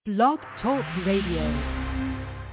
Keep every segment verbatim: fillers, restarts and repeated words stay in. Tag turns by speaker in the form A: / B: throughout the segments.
A: Blog Talk Radio.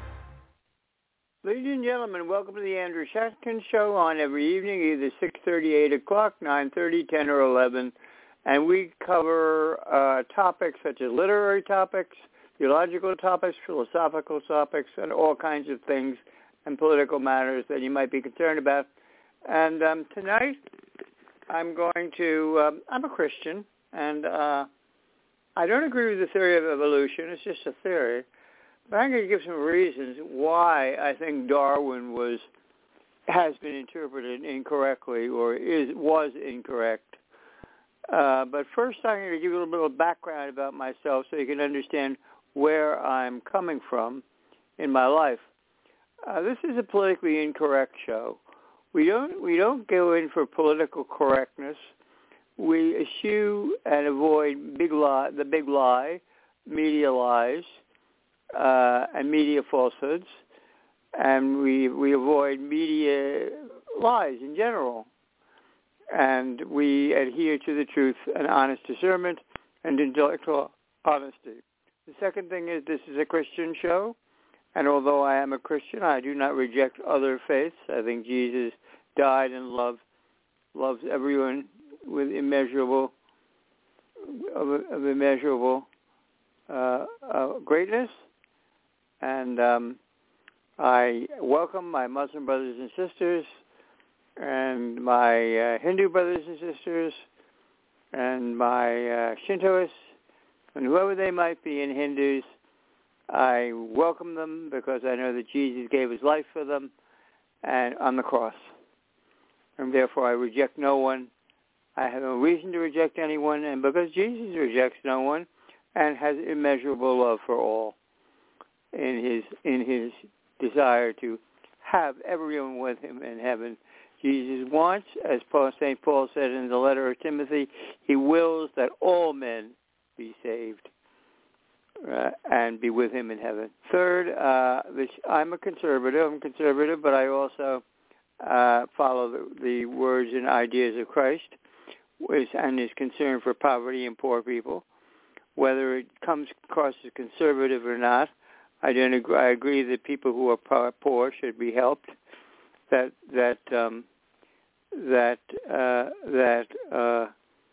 B: Ladies and gentlemen, welcome to the Andrew Shatkin Show on every evening, either six thirty, eight o'clock, nine thirty, ten, or eleven. And we cover uh, topics such as literary topics, theological topics, philosophical topics, and all kinds of things and political matters that you might be concerned about. And um, tonight, I'm going to, um, I'm a Christian, and uh, I don't agree with the theory of evolution. It's just a theory. But I'm going to give some reasons why I think Darwin was has been interpreted incorrectly or is was incorrect. Uh, but first, I'm going to give you a little bit of background about myself so you can understand where I'm coming from in my life. Uh, this is a politically incorrect show. We don't we don't go in for political correctness. We eschew and avoid big lie, the big lie, media lies, uh, and media falsehoods, and we we avoid media lies in general, and we adhere to the truth and honest discernment and intellectual honesty. The second thing is this is a Christian show, and although I am a Christian, I do not reject other faiths. I think Jesus died and loved loves everyone with immeasurable of, of immeasurable uh, uh, greatness, and um, I welcome my Muslim brothers and sisters, and my uh, Hindu brothers and sisters, and my uh, Shintoists, and whoever they might be in Hindus. I welcome them because I know that Jesus gave his life for them, and on the cross, and therefore I reject no one. I have no reason to reject anyone, and because Jesus rejects no one and has immeasurable love for all in his in his desire to have everyone with him in heaven. Jesus wants, as Paul, Saint Paul said in the letter of Timothy, he wills that all men be saved uh, and be with him in heaven. Third, uh, this, I'm a conservative. I'm conservative, but I also uh, follow the, the words and ideas of Christ, and is concerned for poverty and poor people, whether it comes across as conservative or not. I don't agree. I agree that people who are poor should be helped. That that um, that uh, that uh,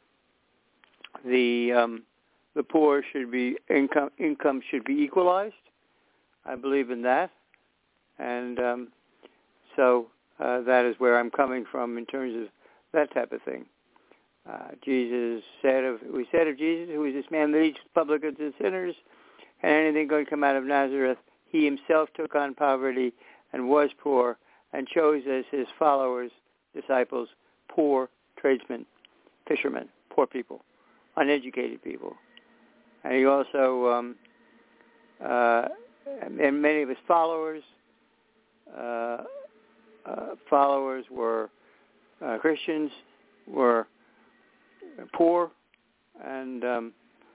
B: the um, the poor should be income income should be equalized. I believe in that, and um, so uh, that is where I'm coming from in terms of that type of thing. Uh, Jesus said of, we said of Jesus, who is this man that eats publicans and sinners, and anything going to come out of Nazareth, he himself took on poverty and was poor and chose as his followers, disciples, poor tradesmen, fishermen, poor people, uneducated people. And he also, um, uh, and many of his followers, uh, uh, followers were uh, Christians, were poor, and um,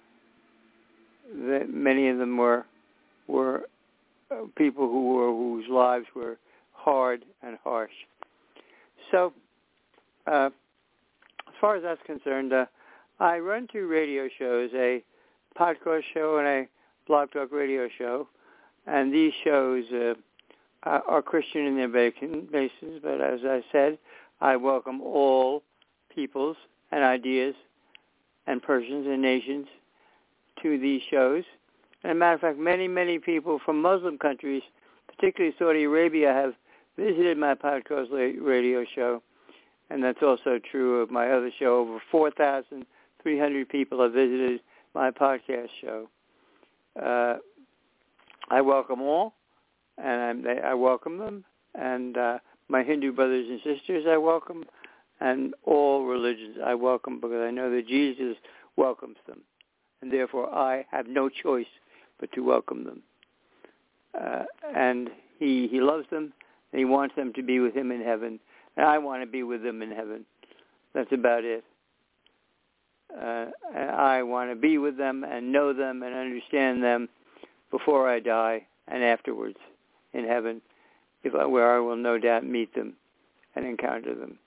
B: the, many of them were were uh, people who were whose lives were hard and harsh. So, uh, as far as that's concerned, uh, I run two radio shows: a podcast show and a blog talk radio show, and these shows uh, are Christian in their basis. But as I said, I welcome all peoples and ideas and persons and nations to these shows. And as a matter of fact, many, many people from Muslim countries, particularly Saudi Arabia, have visited my podcast radio show. And that's also true of my other show. Over four thousand three hundred people have visited my podcast show. Uh, I welcome all, and I'm, they, I welcome them. And uh, my Hindu brothers and sisters, I welcome. And all religions I welcome because I know that Jesus welcomes them. And therefore I have no choice but to welcome them. Uh, and he he loves them, and he wants them to be with him in heaven. And I want to be with them in heaven. That's about it. Uh, and I want to be with them and know them and understand them before I die and afterwards in heaven, if I, where I will no doubt meet them and encounter them.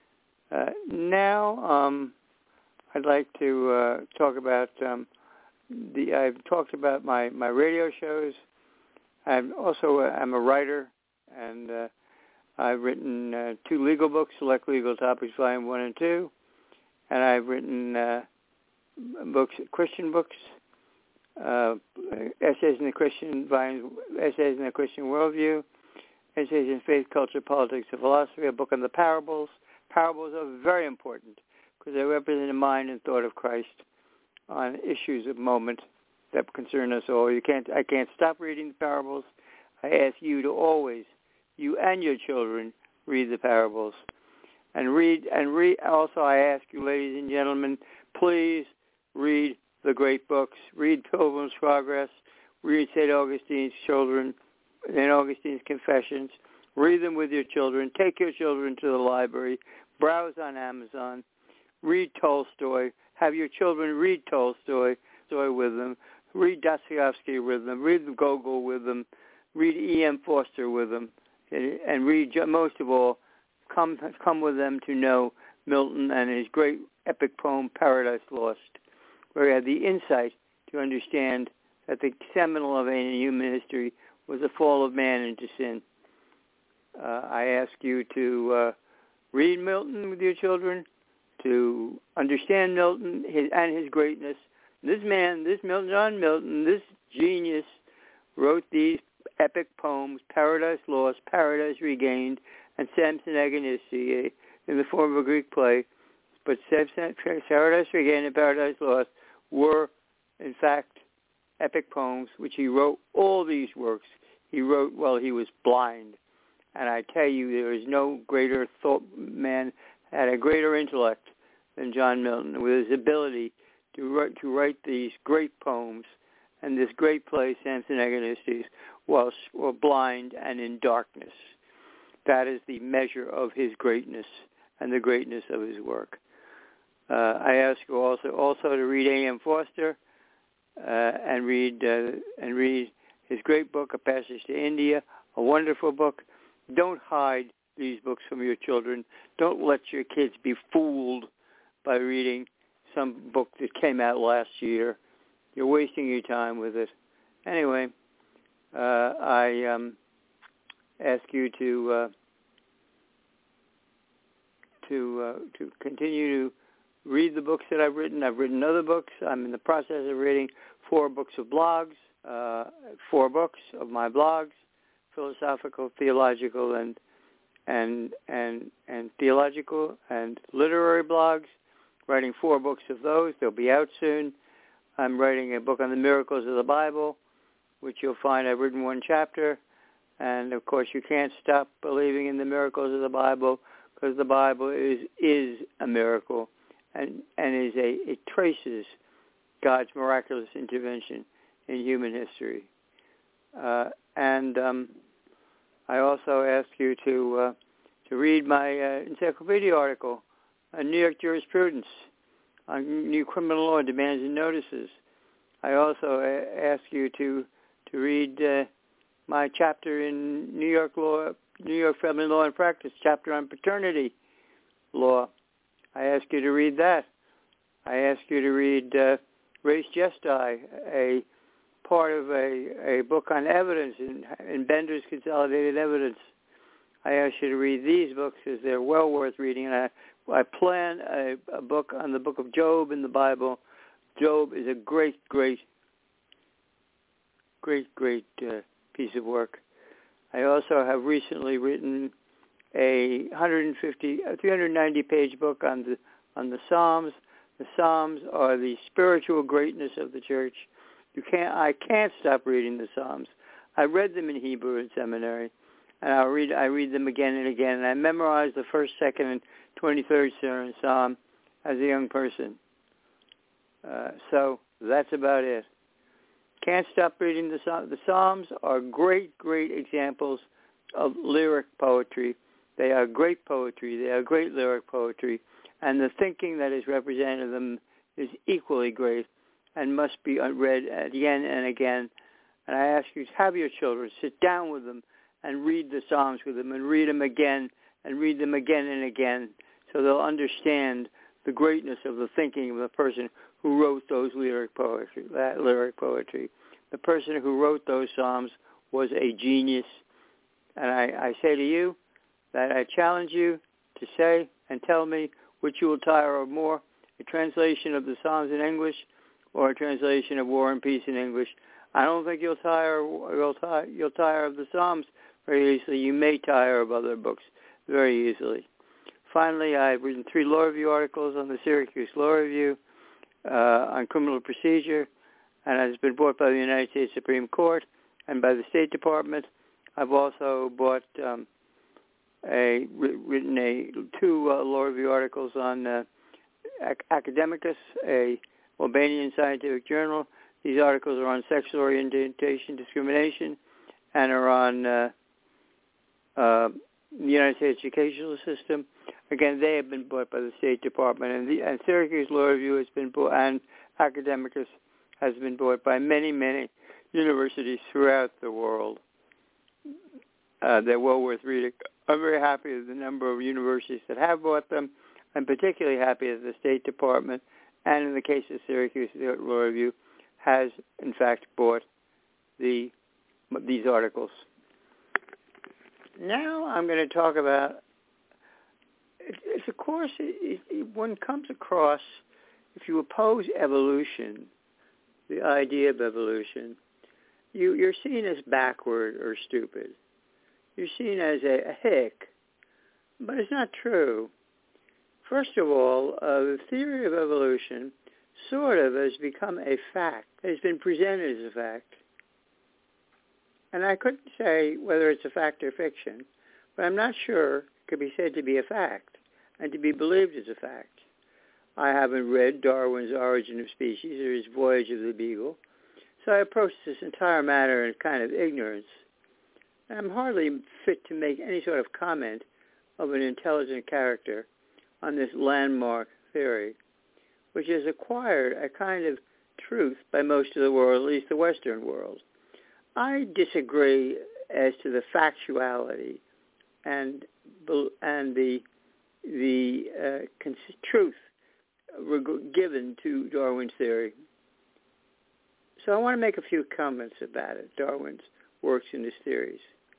B: Uh, now, um, I'd like to uh, talk about um, the I've talked about my, my radio shows. I'm also a, I'm a writer, and uh, I've written uh, two legal books, Select Legal Topics, Volume One and Two, and I've written uh, books, Christian books, uh, essays in the Christian volume, essays in the Christian worldview, essays in faith, culture, politics, and philosophy. A book on the parables. Parables are very important because they represent the mind and thought of Christ on issues of moment that concern us all. You can't. I can't stop reading the parables. I ask you to always, you and your children, read the parables, and read and read. Also, I ask you, ladies and gentlemen, please read the great books. Read Pilgrim's Progress. Read Saint Augustine's Children, Saint Augustine's Confessions. Read them with your children. Take your children to the library. Browse on Amazon. Read Tolstoy. Have your children read Tolstoy, Tolstoy with them. Read Dostoevsky with them. Read Gogol with them. Read E M Forster with them. And read, most of all, come come with them to know Milton and his great epic poem, Paradise Lost, where he had the insight to understand that the seminal event in human history was the fall of man into sin. Uh, I ask you to uh, read Milton with your children, to understand Milton his, and his greatness. This man, this Milton, John Milton, this genius, wrote these epic poems, Paradise Lost, Paradise Regained, and Samson Agonistes, in the form of a Greek play. But Samson, Paradise Regained and Paradise Lost were, in fact, epic poems, which he wrote. All these works he wrote while he was blind. And I tell you, there is no greater thought man, had a greater intellect than John Milton, with his ability to write, to write these great poems and this great play, Samson Agonistes, while, while blind and in darkness. That is the measure of his greatness and the greatness of his work. Uh, I ask you also also to read A M Forster uh, and read uh, and read his great book, A Passage to India, a wonderful book. Don't hide these books from your children. Don't let your kids be fooled by reading some book that came out last year. You're wasting your time with it. Anyway, uh, I um, ask you to uh, to uh, to continue to read the books that I've written. I've written other books. I'm in the process of reading four books of blogs, uh, four books of my blogs, philosophical, theological, and and and and theological and literary blogs. Writing four books of those. They'll be out soon. I'm writing a book on the miracles of the Bible, which you'll find I've written one chapter. And, of course, you can't stop believing in the miracles of the Bible because the Bible is is a miracle and, and is a it traces God's miraculous intervention in human history. Uh, and um, I also ask you to uh, to read my uh, encyclopedia article on New York jurisprudence, on new criminal law demands and notices. I also uh, ask you to to read uh, my chapter in New York law, New York Family Law and Practice, chapter on paternity law. I ask you to read that. I ask you to read uh, Res Gestae, a part of a, a book on evidence in, in Bender's Consolidated Evidence. I ask you to read these books because they're well worth reading. And I, I plan a, a book on the book of Job in the Bible. Job is a great, great, great, great uh, piece of work. I also have recently written a one hundred fifty, a three hundred ninety page book on the on the Psalms. The Psalms are the spiritual greatness of the church. You can't. I can't stop reading the Psalms. I read them in Hebrew in seminary, and I read. I read them again and again. And I memorized the first, second, and twenty-third Psalm as a young person. Uh, so that's about it. Can't stop reading the Psalms. The Psalms are great, great examples of lyric poetry. They are great poetry. They are great lyric poetry. And the thinking that is represented in them is equally great and must be read again and again. And I ask you to have your children sit down with them and read the Psalms with them and read them again and read them again and again so they'll understand the greatness of the thinking of the person who wrote those lyric poetry, that lyric poetry. The person who wrote those psalms was a genius. And I, I say to you that I challenge you to say and tell me which you will tire of more, a translation of the Psalms in English or a translation of War and Peace in English. I don't think you'll tire, you'll tire, you'll tire of the Psalms very easily. You may tire of other books very easily. Finally, I've written three law review articles on the Syracuse Law Review uh, on criminal procedure, and it has been bought by the United States Supreme Court and by the State Department. I've also bought um, a written a two uh, law review articles on uh, Ac- Academicus, a Albanian scientific journal. These articles are on sexual orientation discrimination and are on uh, uh, the United States educational system. Again, they have been bought by the State Department, and, the, and Syracuse Law Review has been bought, and Academicus has been bought by many, many universities throughout the world. Uh, they're well worth reading. I'm very happy with the number of universities that have bought them. I'm particularly happy that the State Department, and in the case of Syracuse Law Review, has in fact bought the these articles. Now I'm going to talk about. It's of course it, it, one comes across, if you oppose evolution, the idea of evolution, you, you're seen as backward or stupid. You're seen as a, a hick, but it's not true. First of all, uh, the theory of evolution sort of has become a fact. It's been presented as a fact. And I couldn't say whether it's a fact or fiction, but I'm not sure it could be said to be a fact and to be believed as a fact. I haven't read Darwin's Origin of Species or his Voyage of the Beagle, so I approached this entire matter in kind of ignorance. And I'm hardly fit to make any sort of comment of an intelligent character on this landmark theory, which has acquired a kind of truth by most of the world, at least the Western world. I disagree as to the factuality and and the the uh, cons- truth given to Darwin's theory. So I want to make a few comments about it, Darwin's works and his theories.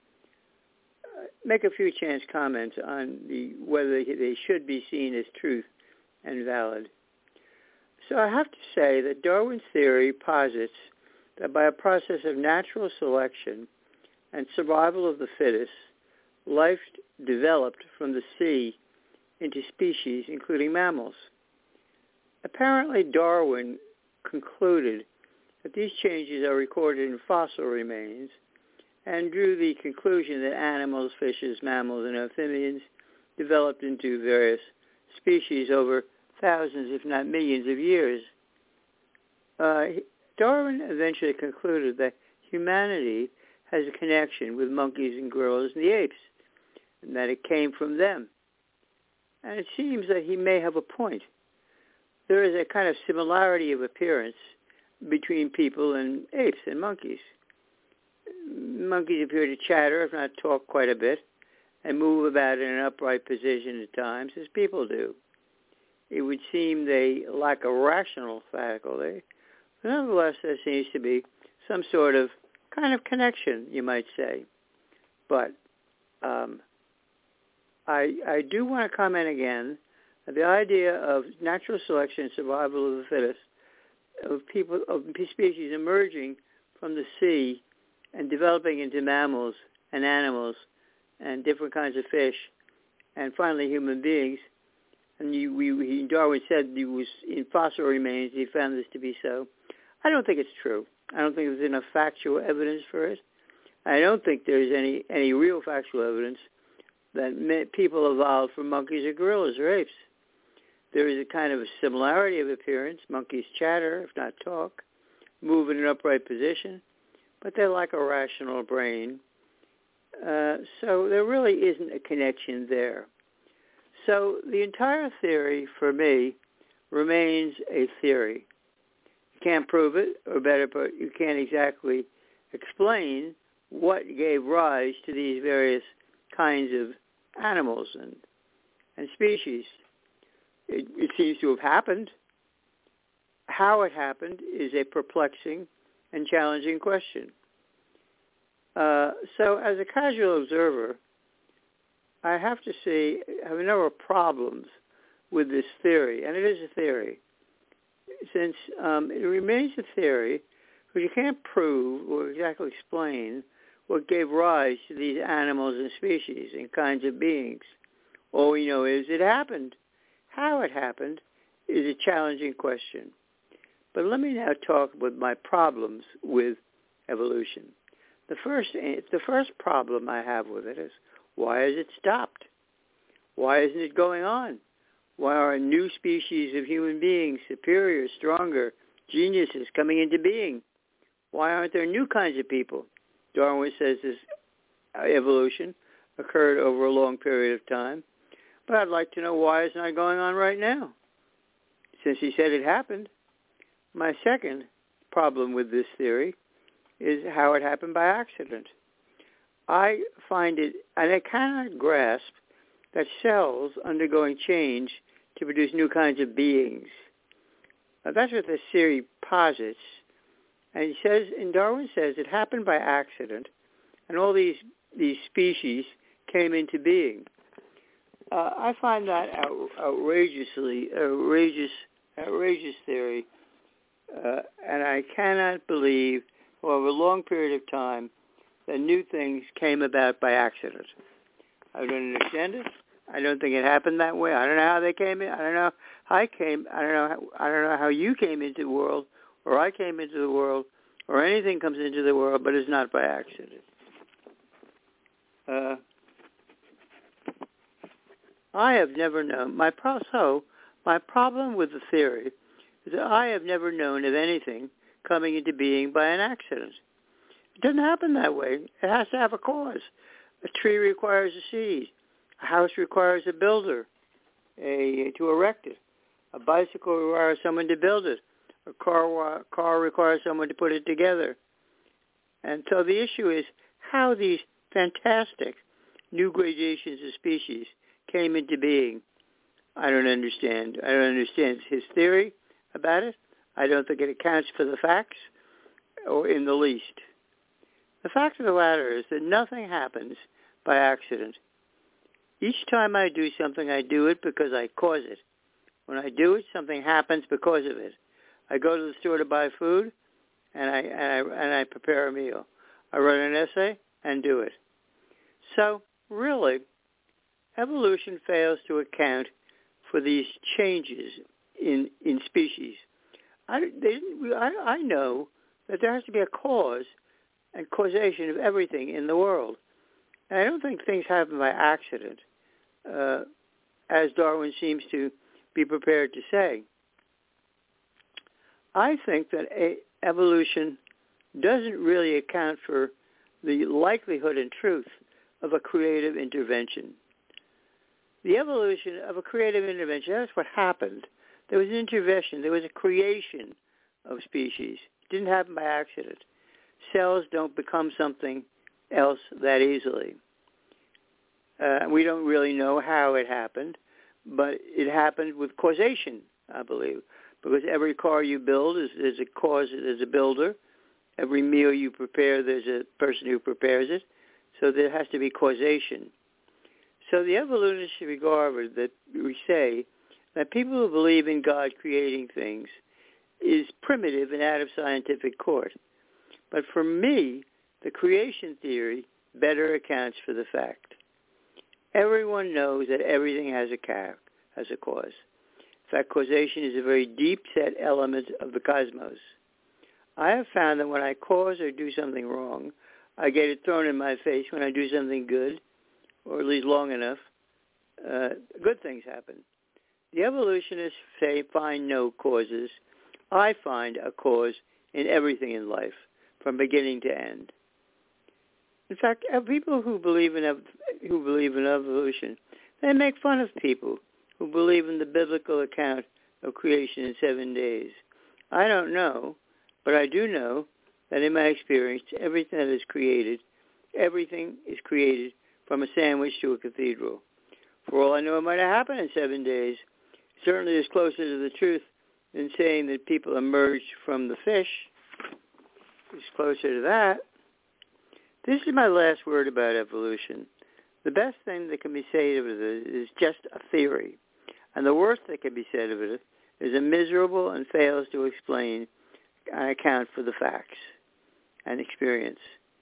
B: Uh, make a few chance comments on the whether they should be seen as truth and valid. So I have to say that Darwin's theory posits that by a process of natural selection and survival of the fittest, life developed from the sea into species, including mammals. Apparently, Darwin concluded that these changes are recorded in fossil remains and drew the conclusion that animals, fishes, mammals, and amphibians developed into various species over thousands, if not millions of years. Uh, Darwin eventually concluded that humanity has a connection with monkeys and gorillas and the apes, and that it came from them. And it seems that he may have a point. There is a kind of similarity of appearance between people and apes and monkeys. Monkeys appear to chatter, if not talk quite a bit, and move about in an upright position at times, as people do. It would seem they lack a rational faculty. Nonetheless, there seems to be some sort of kind of connection, you might say. But um, I, I do want to comment again that the idea of natural selection and survival of the fittest, of people, of species emerging from the sea and developing into mammals and animals and different kinds of fish, and finally human beings. And you, we, he, Darwin said he was in fossil remains. He found this to be so. I don't think it's true. I don't think there's enough factual evidence for it. I don't think there's any, any real factual evidence that people evolved from monkeys or gorillas or apes. There is a kind of a similarity of appearance. Monkeys chatter, if not talk, move in an upright position, but they're like a rational brain. Uh, so there really isn't a connection there. So the entire theory, for me, remains a theory. You can't prove it, or better put, you can't exactly explain what gave rise to these various kinds of animals and, and species. It, it seems to have happened. how it happened is a perplexing and challenging question. Uh, so as a casual observer, I have to say I have a number of problems with this theory, and it is a theory, since um, it remains a theory, because you can't prove or exactly explain what gave rise to these animals and species and kinds of beings. All we know is it happened. How it happened is a challenging question. But let me now talk about my problems with evolution. The first, the first problem I have with it is, why has it stopped? Why isn't it going on? Why are new species of human beings, superior, stronger, geniuses coming into being? Why aren't there new kinds of people? Darwin says this evolution occurred over a long period of time. But I'd like to know why it's not going on right now, since he said it happened. My second problem with this theory is how it happened by accident. I find it, and I cannot grasp that cells undergoing change to produce new kinds of beings. Now, that's what this theory posits. And he says, and Darwin says, it happened by accident, and all these these species came into being. Uh, I find that out, outrageously outrageous, outrageous theory, uh, and I cannot believe, over a long period of time, that new things came about by accident. I don't understand it. I don't think it happened that way. I don't know how they came in. I don't know how I came. I don't know. How, I don't know how you came into the world, or I came into the world, or anything comes into the world, but it's not by accident. Uh, I have never known. My pro- so my problem with the theory is that I have never known of anything coming into being by an accident. It doesn't happen that way. It has to have a cause. A tree requires a seed. A house requires a builder a, to erect it. A bicycle requires someone to build it. A car, car requires someone to put it together. And so the issue is how these fantastic new gradations of species came into being. I don't understand. I don't understand his theory about it. I don't think it accounts for the facts, or in the least. The fact of the matter is that nothing happens by accident. Each time I do something, I do it because I cause it. When I do it, something happens because of it. I go to the store to buy food, and I and I, and I prepare a meal. I write an essay and do it. So, really, evolution fails to account for these changes in in species. I, they, I, I know that there has to be a cause and causation of everything in the world. And I don't think things happen by accident, uh, as Darwin seems to be prepared to say. I think that a, evolution doesn't really account for the likelihood and truth of a creative intervention. The evolution of a creative intervention, that's what happened. There was an intervention. There was a creation of species. It didn't happen by accident. Cells don't become something else that easily. Uh, we don't really know how it happened, but it happened with causation, I believe, because every car you build is, is a cause, there's a builder. Every meal you prepare, there's a person who prepares it. So there has to be causation. So the evolutionists regard that we say that people who believe in God creating things is primitive and out of scientific court. But for me, the creation theory better accounts for the fact. Everyone knows that everything has a ca- has a cause. In fact, causation is a very deep-set element of the cosmos. I have found that when I cause or do something wrong, I get it thrown in my face. When I do something good, or at least long enough, uh, good things happen. The evolutionists say find no causes. I find a cause in everything in life, from beginning to end. In fact, people who believe in who believe in evolution, they make fun of people who believe in the biblical account of creation in seven days. I don't know, but I do know that in my experience, everything that is created, everything is created from a sandwich to a cathedral. For all I know, it might have happened in seven days. Certainly is closer to the truth than saying that people emerged from the fish. It's closer to that. This is my last word about evolution. The best thing that can be said of it is just a theory. And the worst that can be said of it is a miserable and fails to explain and account for the facts and experience.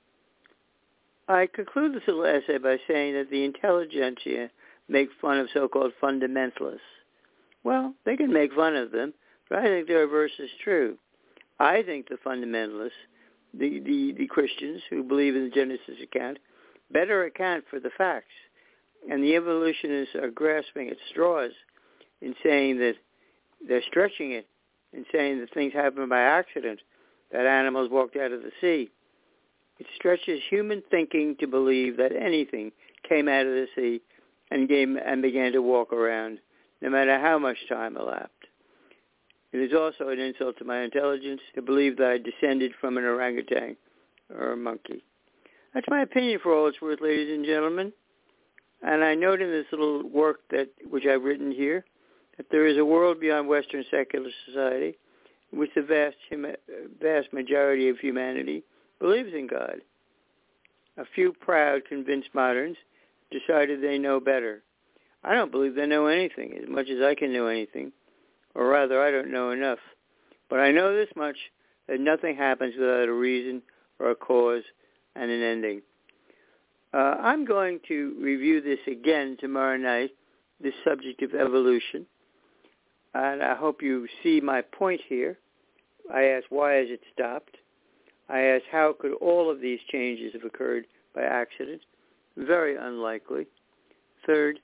B: I conclude this little essay by saying that the intelligentsia make fun of so-called fundamentalists. Well, they can make fun of them, but I think the reverse is true. I think the fundamentalists, the, the, the Christians who believe in the Genesis account, better account for the facts. And the evolutionists are grasping at straws in saying that they're stretching it, in saying that things happen by accident, that animals walked out of the sea. It stretches human thinking to believe that anything came out of the sea and, came, and began to walk around, no matter how much time elapsed. It is also an insult to my intelligence to believe that I descended from an orangutan or a monkey. That's my opinion for all it's worth, ladies and gentlemen. And I note in this little work that which I've written here that there is a world beyond Western secular society in which the vast, vast majority of humanity believes in God. A few proud, convinced moderns decided they know better. I don't believe they know anything as much as I can know anything, or rather, I don't know enough. But I know this much, that nothing happens without a reason or a cause and an ending. Uh, I'm going to review this again tomorrow night, this subject of evolution, and I hope you see my point here. I ask, why has it stopped? I ask, how could all of these changes have occurred by accident? Very unlikely. Third,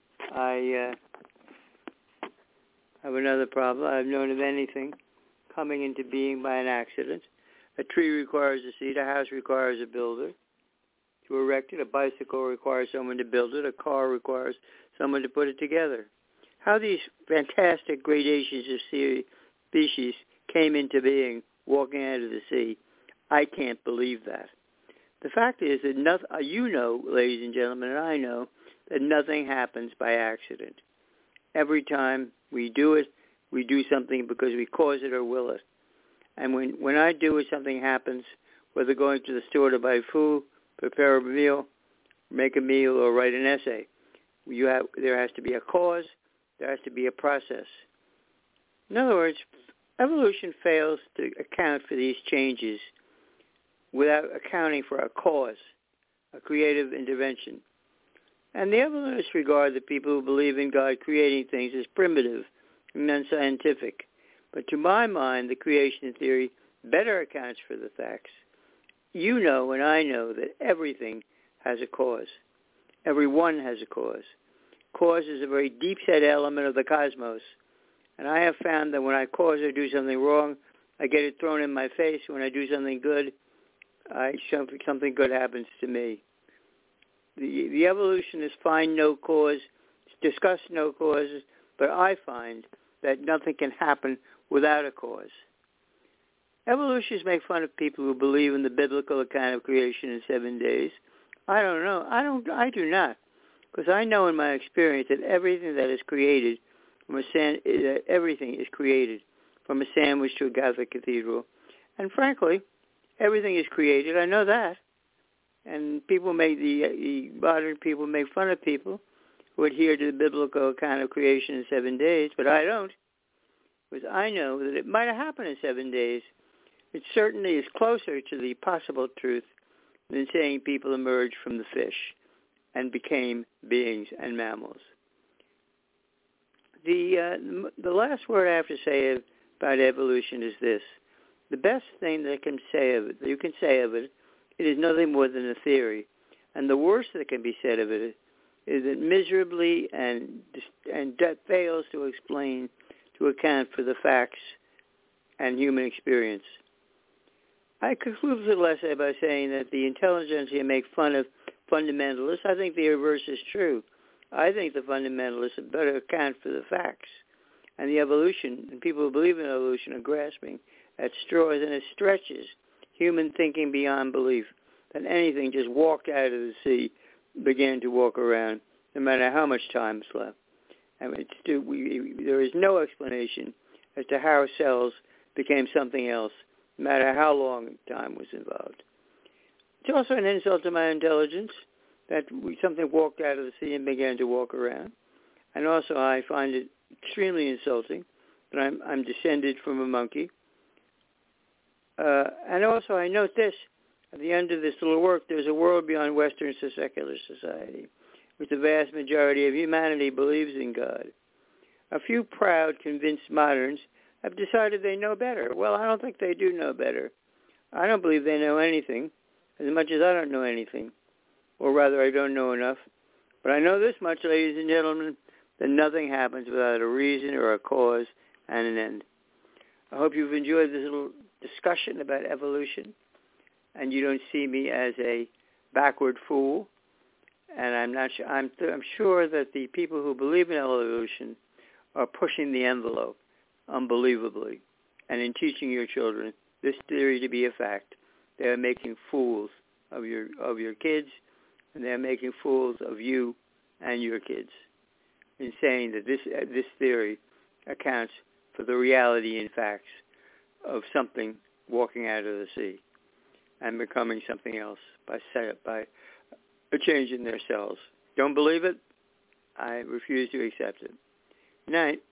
B: I uh, have another problem. I've known of anything coming into being by an accident. A tree requires a seed. A house requires a builder to erect it. A bicycle requires someone to build it. A car requires someone to put it together. How these fantastic gradations of species came into being walking out of the sea, I can't believe that. The fact is that nothing, you know, ladies and gentlemen, and I know, that nothing happens by accident. Every time we do it, we do something because we cause it or will it. And when, when I do it, something happens, whether going to the store to buy food, prepare a meal, make a meal, or write an essay. You have, there has to be a cause, there has to be a process. In other words, evolution fails to account for these changes without accounting for a cause, a creative intervention. And the evolutionists regard the people who believe in God creating things as primitive and unscientific. But to my mind, the creation theory better accounts for the facts. You know and I know that everything has a cause. Everyone has a cause. Cause is a very deep-set element of the cosmos. And I have found that when I cause or do something wrong, I get it thrown in my face. When I do something good, I, something, something good happens to me. The, the evolutionists find no cause, discuss no causes, but I find that nothing can happen without a cause. Evolutionists make fun of people who believe in the biblical account of creation in seven days. I don't know. I don't. I do not, because I know in my experience that everything that is created, from a sand, that everything is created, from a sandwich to a Gothic cathedral, and frankly, everything is created. I know that, and people make the, the modern people make fun of people who adhere to the biblical account of creation in seven days, but I don't, because I know that it might have happened in seven days. It certainly is closer to the possible truth than saying people emerged from the fish and became beings and mammals. The uh, the last word I have to say about evolution is this: the best thing that can say of it, that you can say of it, it is nothing more than a theory, and the worst that can be said of it is it miserably and and fails to explain, to account for the facts and human experience. I conclude the essay by saying that the intelligentsia make fun of fundamentalists. I think the reverse is true. I think the fundamentalists better account for the facts. And the evolution, and people who believe in evolution are grasping at straws, and it stretches human thinking beyond belief, that anything just walked out of the sea, began to walk around, no matter how much time is left. I mean, it's, we, there is no explanation as to how cells became something else, no matter how long time was involved. It's also an insult to my intelligence that we, something walked out of the sea and began to walk around. And also I find it extremely insulting that I'm, I'm descended from a monkey. Uh, and also I note this, at the end of this little work, there's a world beyond Western secular society, which the vast majority of humanity believes in God. A few proud, convinced moderns have decided they know better. Well, I don't think they do know better. I don't believe they know anything, as much as I don't know anything. Or rather, I don't know enough. But I know this much, ladies and gentlemen, that nothing happens without a reason or a cause and an end. I hope you've enjoyed this little discussion about evolution, and you don't see me as a backward fool. And I'm not sure, I'm, th- I'm sure that the people who believe in evolution are pushing the envelope unbelievably. And in teaching your children this theory to be a fact, they are making fools of your of your kids, and they're making fools of you and your kids in saying that this uh, this theory accounts for the reality and facts of something walking out of the sea and becoming something else by set by a change in their cells. Don't believe it? I refuse to accept it. Good night.